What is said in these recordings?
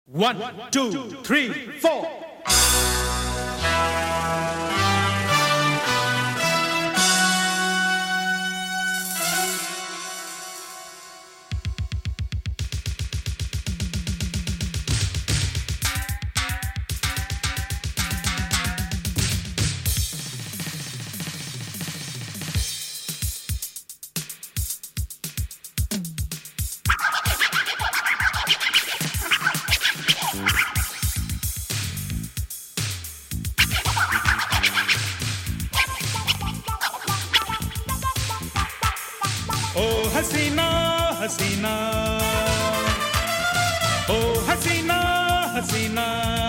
One, two, three, four. ओ हसीना हसीना, ओ हसीना हसीना,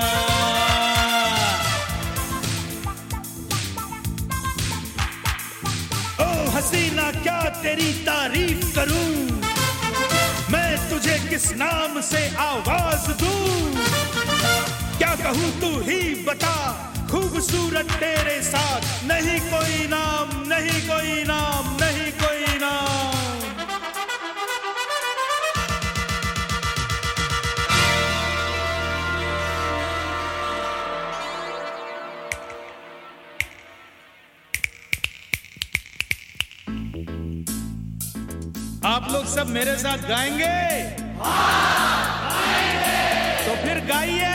ओ हसीना क्या तेरी तारीफ करूं, मैं तुझे किस नाम से आवाज दूं, क्या कहूं तू ही बता, खूबसूरत तेरे साथ नहीं कोई नाम, नहीं कोई नाम, नहीं कोई नाम। आप लोग सब मेरे साथ गाएंगे? हाँ, गाएंगे। तो फिर गाइए।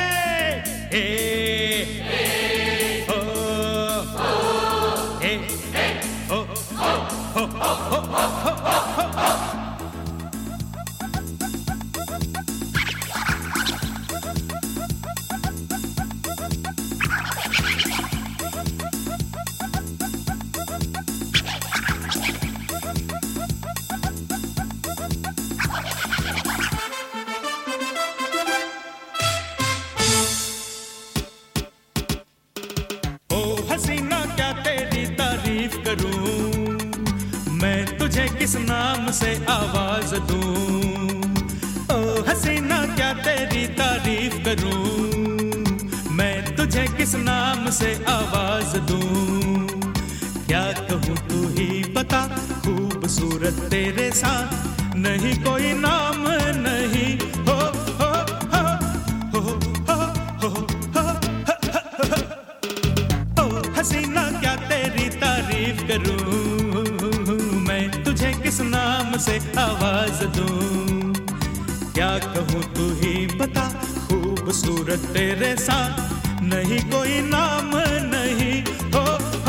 हसीना क्या तेरी तारीफ करूं, मैं तुझे किस नाम से आवाज दूं। ओ हसीना क्या तेरी तारीफ करूं, मैं तुझे किस नाम से आवाज दूं। क्या कहूं तू ही बता, खूबसूरत तेरे साथ नहीं कोई नाम नहीं। हो हसीना क्या तेरी तारीफ करूं, मैं तुझे किस नाम से आवाज दूं। क्या कहूं तू ही बता, खूबसूरत तेरे साथ नहीं कोई नाम नहीं। हो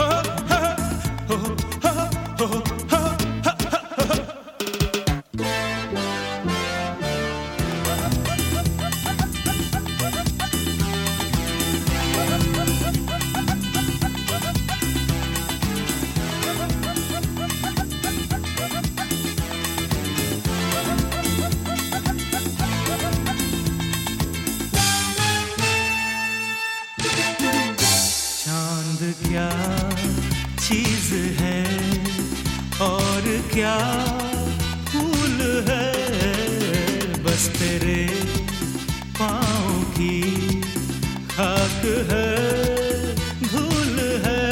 क्या चीज है और क्या फूल है, बस तेरे पाँव की खाक है, धूल है।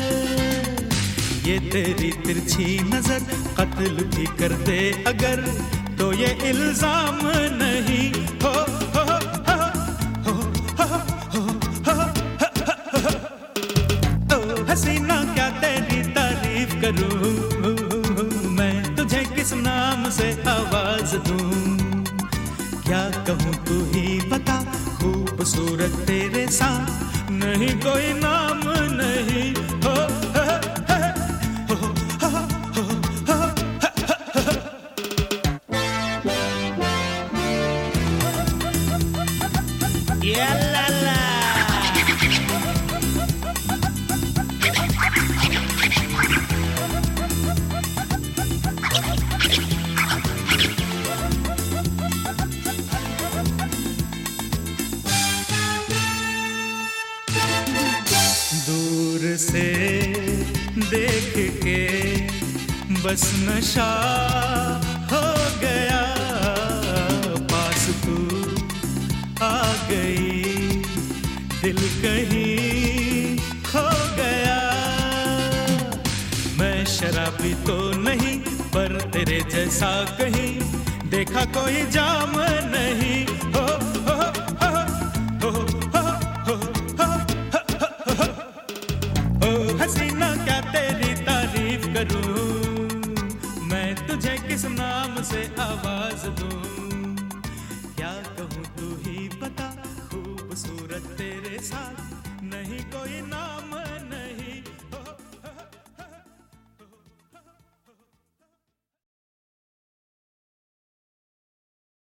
ये तेरी तिरछी नजर कत्ल भी कर दे अगर, तो ये इल्जाम नहीं। हो हसीना क्या तेरी तारीफ करूं, मैं तुझे किस नाम से आवाज दूं। क्या कहूं तू ही बता, खूबसूरत तेरे साथ नहीं कोई नाम नहीं। हो ला ला दूर से देख के बस नशा हो गया, पास तू आ गई, दिल कहीं खो गया। मैं शराबी तो नहीं, पर तेरे जैसा कहीं देखा कोई जाम नहीं। हो करूं, मैं तुझे किस नाम से आवाज दूं, क्या कहूँ तू